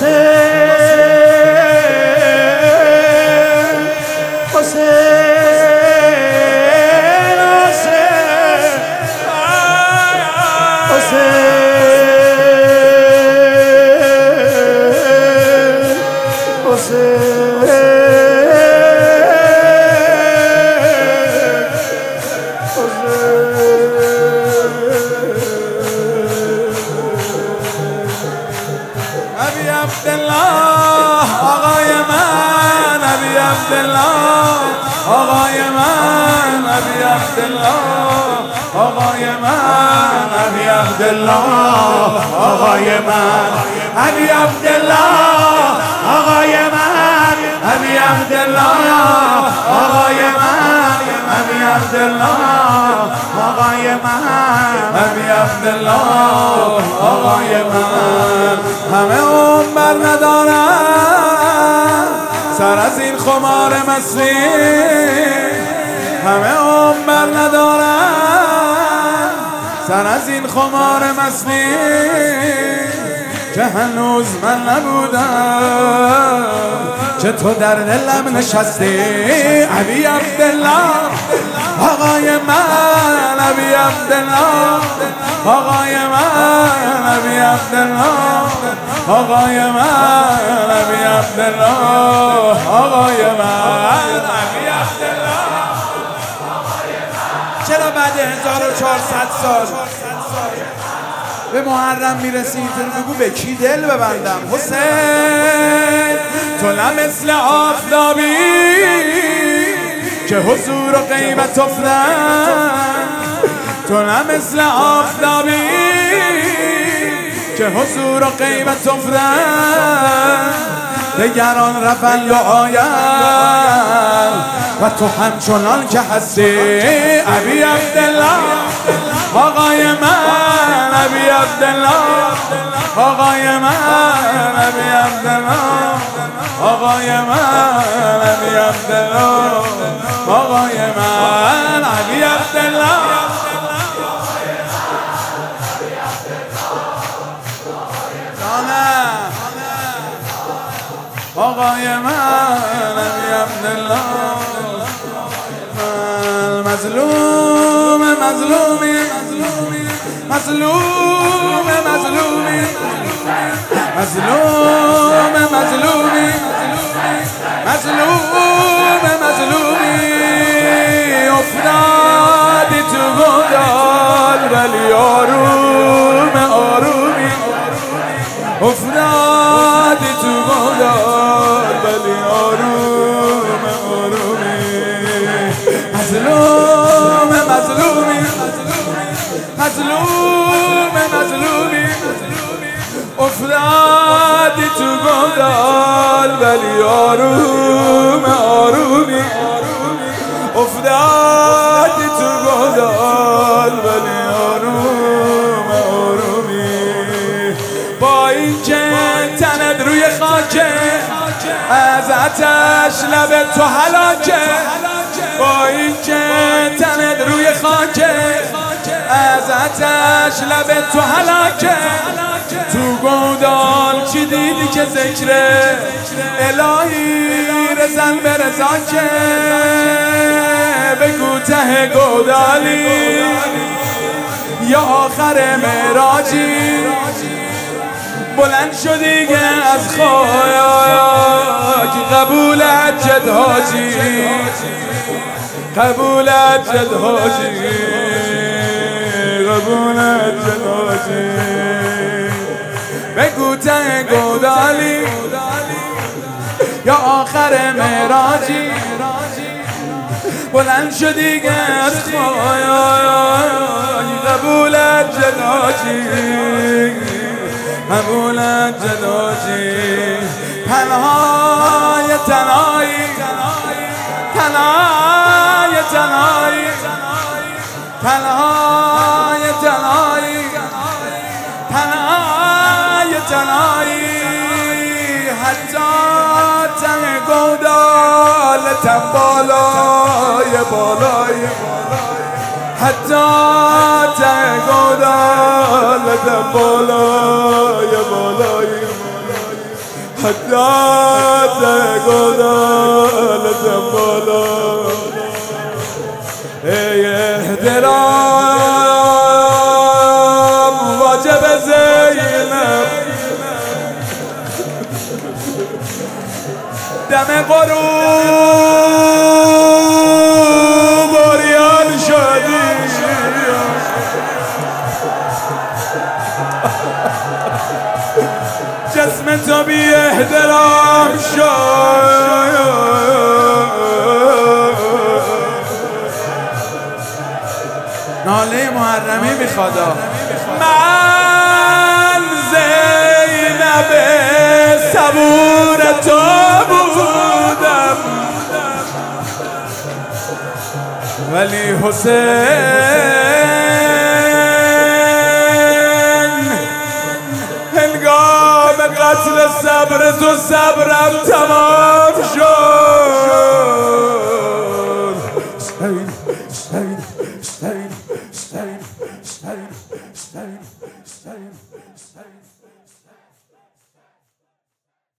ابی عبدالله آقای من، ابی عبدالله آقای من، ابی عبدالله آقای من، ابی عبدالله آقای من، ابی عبدالله آقای من، ابی عبدالله آقای من، ابی عبدالله آقای من، ابی عبدالله آقای من. همه عمر ندارم سر از این خمار مستی، همه عمر ندارم سر از این خمار مستی، که هنوز من نبودم که تو در دلم نشستی. ابی عبدالله آقای من، ابی عبدالله آقای من، ابی عبدالله آقای من، ابی عبدالله آقای من، ابی عبدالله. چرا بعد 1400 سال به محرم میرسیم؟ بگو به کی دل ببندم؟ حسین تو نه مثل آفتابی که حضور و غیبت افتن، تو نه مثل آفتابی که حضور و غیبت افتن، دگران رفن و آین و تو همچنان که هستی. ابی عبدالله آقای من، ابی عبدالله آقای من، ابی عبدالله آقای من، ابی عبدالله آقای من، ابی عبدالله آقای من، ابی عبدالله. مظلوم مظلومی مظلوم مظلومی مظلوم مظلومی مظلوم مظلومی، افتادی تو گودال ولی آروم آرومی، افتادی تو گودال ولی آروم آرومی، مظلوم مظلومی مظلوم مظلومی، افتادی تو گودال ولی آروم آرومی، افتادی تو گودال ولی آروم آرومی. با اینکه تنت روی خاکه از آتش لب تو هلاکه، با اینکه تنت روی خاکه از آتش لب تو هلاکه، تو گودال چی دیدی که ذکر الهی رزن به رضا که، بگو ته گودالی یا آخر معراجی، بلند شدی که از خاک قبول جد حاجی، قبول جد حاجی، قبول جد حاجی، بگو ته گودالی یا آخر معراجی، بلند شدی که از خاک قبول جد حاجی، قبول جد حاجی. تنهای تنهایی تنهای تنهایی تنهای تنهایی تنهای تنهایی، حتی ته گودالتم بالای بالای، حتی ته گودالتم بالای بالای، حجات گودالتم بالا ای احترام واجب زینب دم غروب اوریان شدی جسم تو بی احترام شد ناله محرمی میخواد من زینب صبور تو بودم ولی حسین هنگام قتل صبر تو صبرم تمام شد حسین حسین حسین حسین حسین حسین حسین